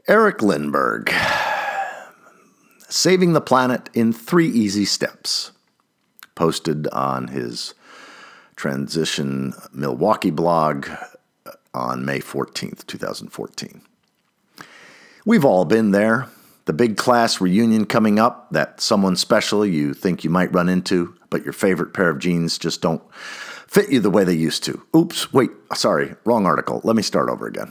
Eric Lindbergh, Saving the Planet in 3 Easy Steps, posted on his Transition Milwaukee blog on May 14th, 2014. We've all been there. The big class reunion coming up, that someone special you think you might run into, but your favorite pair of jeans just don't fit you the way they used to. Oops, wait, sorry, wrong article. Let me start over again.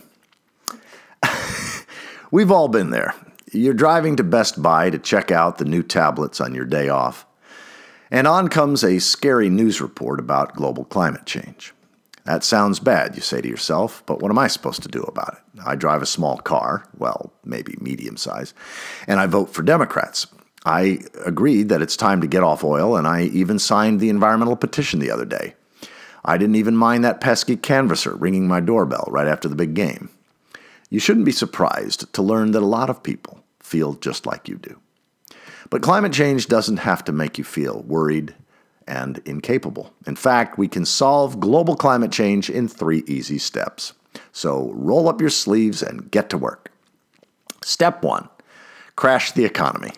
We've all been there. You're driving to Best Buy to check out the new tablets on your day off, and on comes a scary news report about global climate change. That sounds bad, you say to yourself, but what am I supposed to do about it? I drive a small car, well, maybe medium size, and I vote for Democrats. I agreed that it's time to get off oil, and I even signed the environmental petition the other day. I didn't even mind that pesky canvasser ringing my doorbell right after the big game. You shouldn't be surprised to learn that a lot of people feel just like you do. But climate change doesn't have to make you feel worried and incapable. In fact, we can solve global climate change in 3 easy steps. So roll up your sleeves and get to work. Step 1, crash the economy.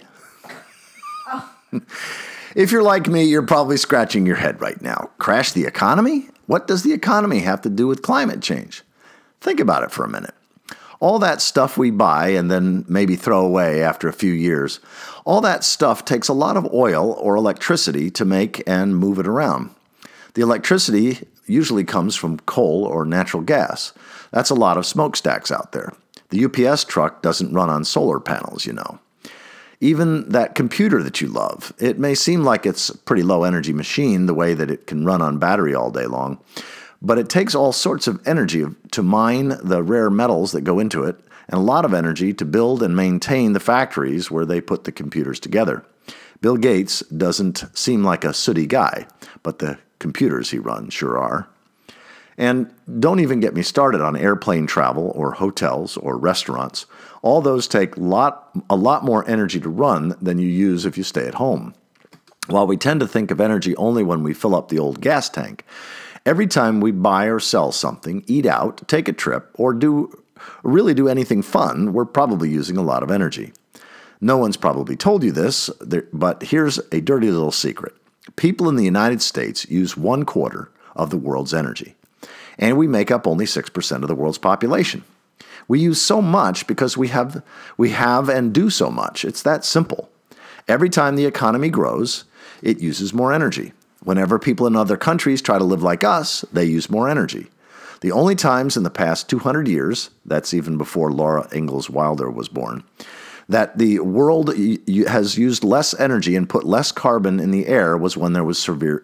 If you're like me, you're probably scratching your head right now. Crash the economy? What does the economy have to do with climate change? Think about it for a minute. All that stuff we buy and then maybe throw away after a few years, all that stuff takes a lot of oil or electricity to make and move it around. The electricity usually comes from coal or natural gas. That's a lot of smokestacks out there. The UPS truck doesn't run on solar panels, you know. Even that computer that you love, it may seem like it's a pretty low energy machine the way that it can run on battery all day long, but it takes all sorts of energy to mine the rare metals that go into it, and a lot of energy to build and maintain the factories where they put the computers together. Bill Gates doesn't seem like a sooty guy, but the computers he runs sure are. And don't even get me started on airplane travel or hotels or restaurants. All those take a lot more energy to run than you use if you stay at home. While we tend to think of energy only when we fill up the old gas tank, every time we buy or sell something, eat out, take a trip, or really do anything fun, we're probably using a lot of energy. No one's probably told you this, but here's a dirty little secret. People in the United States use 1/4 of the world's energy, and we make up only 6% of the world's population. We use so much because we have and do so much. It's that simple. Every time the economy grows, it uses more energy. Whenever people in other countries try to live like us, they use more energy. The only times in the past 200 years, that's even before Laura Ingalls Wilder was born, that the world has used less energy and put less carbon in the air was when there were severe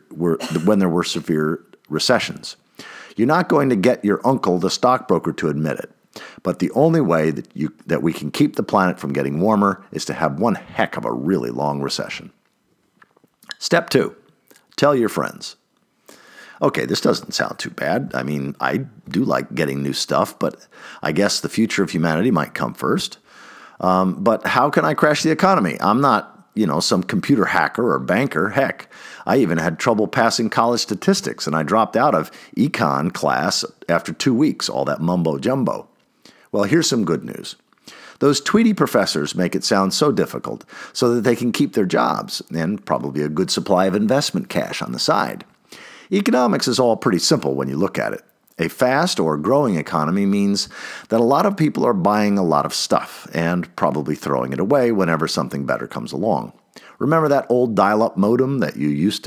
recessions. You're not going to get your uncle, the stockbroker, to admit it. But the only way that we can keep the planet from getting warmer is to have one heck of a really long recession. Step 2. Tell your friends. Okay, this doesn't sound too bad. I mean, I do like getting new stuff, but I guess the future of humanity might come first. But how can I crash the economy? I'm not, some computer hacker or banker. Heck, I even had trouble passing college statistics, and I dropped out of econ class after 2 weeks, all that mumbo-jumbo. Well, here's some good news. Those Tweety professors make it sound so difficult so that they can keep their jobs and probably a good supply of investment cash on the side. Economics is all pretty simple when you look at it. A fast or growing economy means that a lot of people are buying a lot of stuff and probably throwing it away whenever something better comes along. Remember that old dial-up modem that you used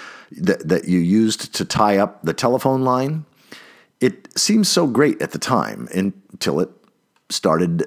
to tie up the telephone line? It seemed so great at the time until it started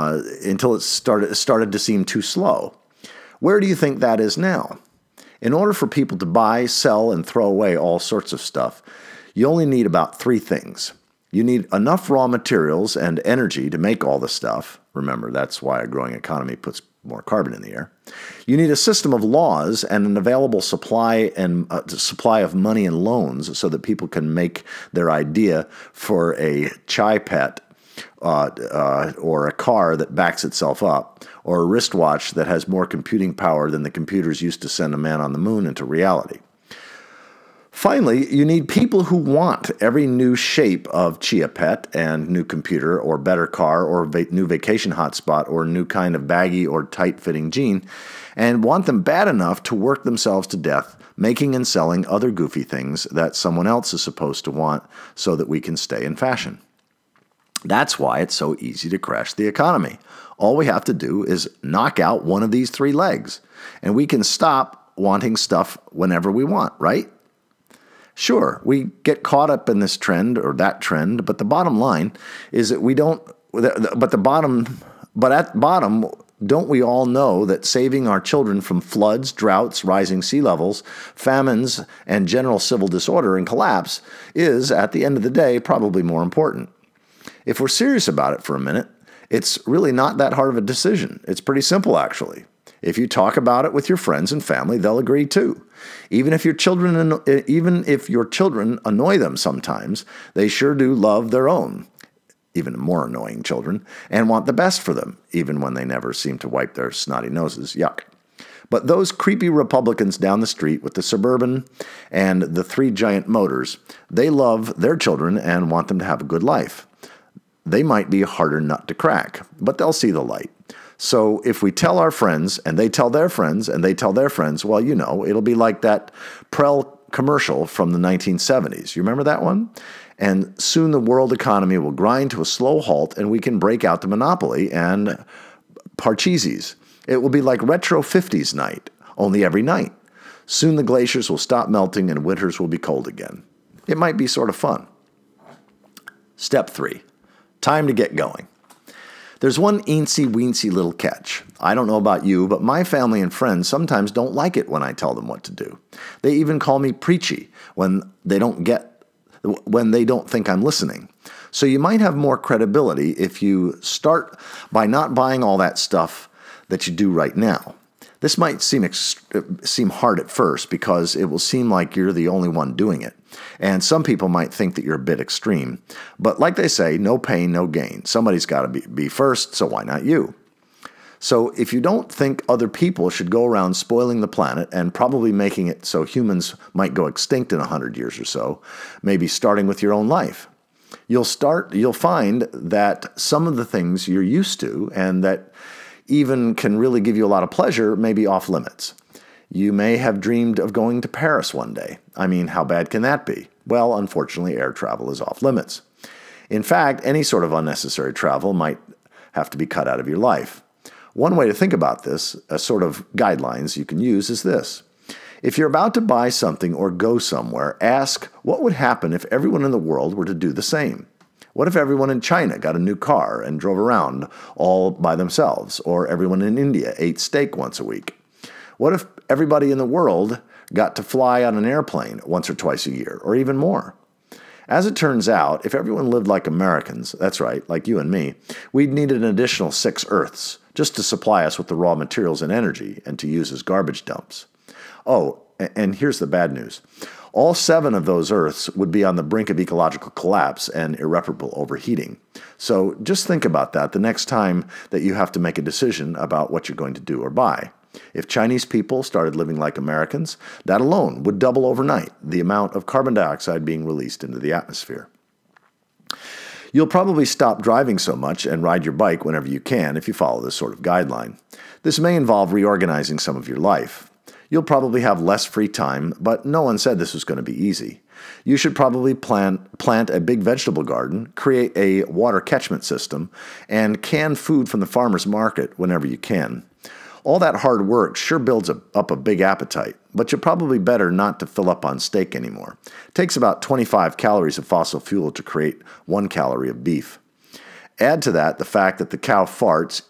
to seem too slow. Where do you think that is now? In order for people to buy, sell, and throw away all sorts of stuff, you only need about 3 things. You need enough raw materials and energy to make all the stuff. Remember, that's why a growing economy puts more carbon in the air. You need a system of laws and an available supply of money and loans so that people can make their idea for a chai pet or a car that backs itself up, or a wristwatch that has more computing power than the computers used to send a man on the moon into reality. Finally, you need people who want every new shape of Chia Pet and new computer or better car or new vacation hotspot or new kind of baggy or tight-fitting jean and want them bad enough to work themselves to death making and selling other goofy things that someone else is supposed to want so that we can stay in fashion. That's why it's so easy to crash the economy. All we have to do is knock out one of these three legs, and we can stop wanting stuff whenever we want, right? Sure, we get caught up in this trend or that trend, but the bottom line is that we don't, but at bottom, don't we all know that saving our children from floods, droughts, rising sea levels, famines, and general civil disorder and collapse is, at the end of the day, probably more important? If we're serious about it for a minute, it's really not that hard of a decision. It's pretty simple, actually. If you talk about it with your friends and family, they'll agree too. Even if your children annoy them sometimes, they sure do love their own, even more annoying children, and want the best for them, even when they never seem to wipe their snotty noses. Yuck. But those creepy Republicans down the street with the Suburban and the 3 giant motors, they love their children and want them to have a good life. They might be a harder nut to crack, but they'll see the light. So if we tell our friends, and they tell their friends, and they tell their friends, well, you know, it'll be like that Prel commercial from the 1970s. You remember that one? And soon the world economy will grind to a slow halt, and we can break out the Monopoly and Parcheesi's. It will be like retro 50s night, only every night. Soon the glaciers will stop melting, and winters will be cold again. It might be sort of fun. Step 3. Time to get going. There's one eensy-weensy little catch. I don't know about you, but my family and friends sometimes don't like it when I tell them what to do. They even call me preachy when they don't think I'm listening. So you might have more credibility if you start by not buying all that stuff that you do right now. This might seem hard at first because it will seem like you're the only one doing it. And some people might think that you're a bit extreme. But like they say, no pain, no gain. Somebody's got to be first, so why not you? So if you don't think other people should go around spoiling the planet and probably making it so humans might go extinct in 100 years or so, maybe starting with your own life, you'll find that some of the things you're used to and that even can really give you a lot of pleasure may be off limits. You may have dreamed of going to Paris one day. I mean, how bad can that be? Well, unfortunately, air travel is off limits. In fact, any sort of unnecessary travel might have to be cut out of your life. One way to think about this, a sort of guidelines you can use, is this. If you're about to buy something or go somewhere, ask what would happen if everyone in the world were to do the same. What if everyone in China got a new car and drove around all by themselves, or everyone in India ate steak once a week? What if everybody in the world got to fly on an airplane once or twice a year, or even more? As it turns out, if everyone lived like Americans, that's right, like you and me, we'd need an additional 6 Earths just to supply us with the raw materials and energy and to use as garbage dumps. Oh, and here's the bad news. All 7 of those Earths would be on the brink of ecological collapse and irreparable overheating. So just think about that the next time that you have to make a decision about what you're going to do or buy. If Chinese people started living like Americans, that alone would double overnight the amount of carbon dioxide being released into the atmosphere. You'll probably stop driving so much and ride your bike whenever you can if you follow this sort of guideline. This may involve reorganizing some of your life. You'll probably have less free time, but no one said this was going to be easy. You should probably plant a big vegetable garden, create a water catchment system, and can food from the farmer's market whenever you can. All that hard work sure builds up a big appetite, but you're probably better not to fill up on steak anymore. It takes about 25 calories of fossil fuel to create 1 calorie of beef. Add to that the fact that the cow farts,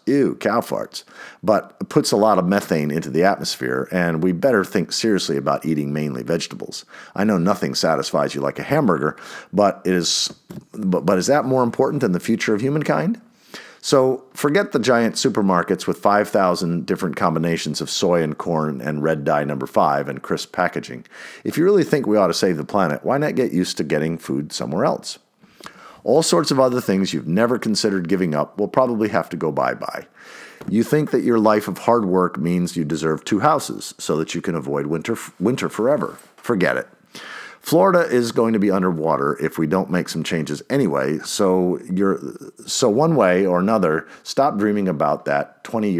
but puts a lot of methane into the atmosphere, and we better think seriously about eating mainly vegetables. I know nothing satisfies you like a hamburger, but is that more important than the future of humankind? So forget the giant supermarkets with 5,000 different combinations of soy and corn and red dye number 5 and crisp packaging. If you really think we ought to save the planet, why not get used to getting food somewhere else? All sorts of other things you've never considered giving up will probably have to go bye-bye. You think that your life of hard work means you deserve 2 houses so that you can avoid winter forever. Forget it. Florida is going to be underwater if we don't make some changes anyway. So one way or another, stop dreaming about that 20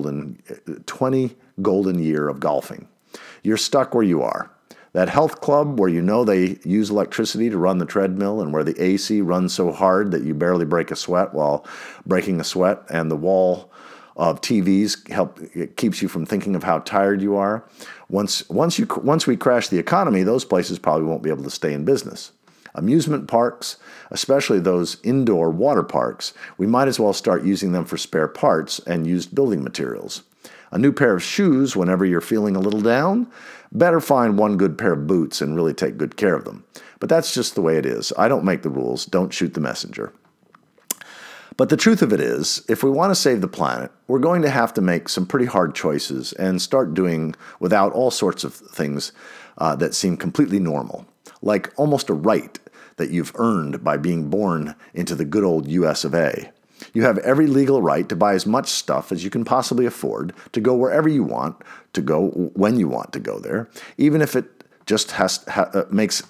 golden year of golfing. You're stuck where you are. That health club where you know they use electricity to run the treadmill and where the AC runs so hard that you barely break a sweat while breaking a sweat, and the wall of TVs it keeps you from thinking of how tired you are. Once we crash the economy, those places probably won't be able to stay in business. Amusement parks, especially those indoor water parks, we might as well start using them for spare parts and used building materials. A new pair of shoes whenever you're feeling a little down? Better find one good pair of boots and really take good care of them. But that's just the way it is. I don't make the rules. Don't shoot the messenger. But the truth of it is, if we want to save the planet, we're going to have to make some pretty hard choices and start doing without all sorts of things that seem completely normal, like almost a right that you've earned by being born into the good old US of A. You have every legal right to buy as much stuff as you can possibly afford, to go wherever you want to go, when you want to go there, even if just to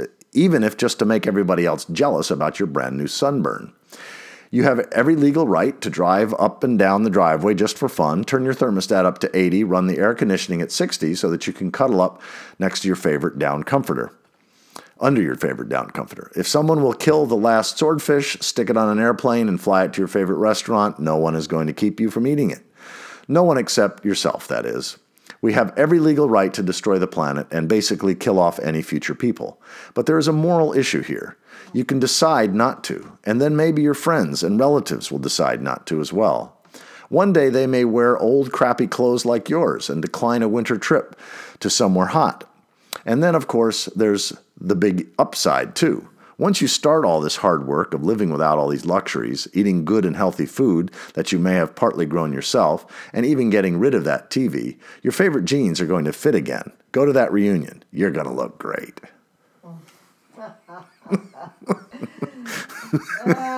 make everybody else jealous about your brand new sunburn. You have every legal right to drive up and down the driveway just for fun, turn your thermostat up to 80, run the air conditioning at 60 so that you can cuddle up next to your favorite down comforter. Under your favorite down comforter. If someone will kill the last swordfish, stick it on an airplane, and fly it to your favorite restaurant, no one is going to keep you from eating it. No one except yourself, that is. We have every legal right to destroy the planet and basically kill off any future people. But there is a moral issue here. You can decide not to, and then maybe your friends and relatives will decide not to as well. One day they may wear old crappy clothes like yours and decline a winter trip to somewhere hot. And then, of course, there's the big upside, too. Once you start all this hard work of living without all these luxuries, eating good and healthy food that you may have partly grown yourself, and even getting rid of that TV, your favorite jeans are going to fit again. Go to that reunion. You're going to look great.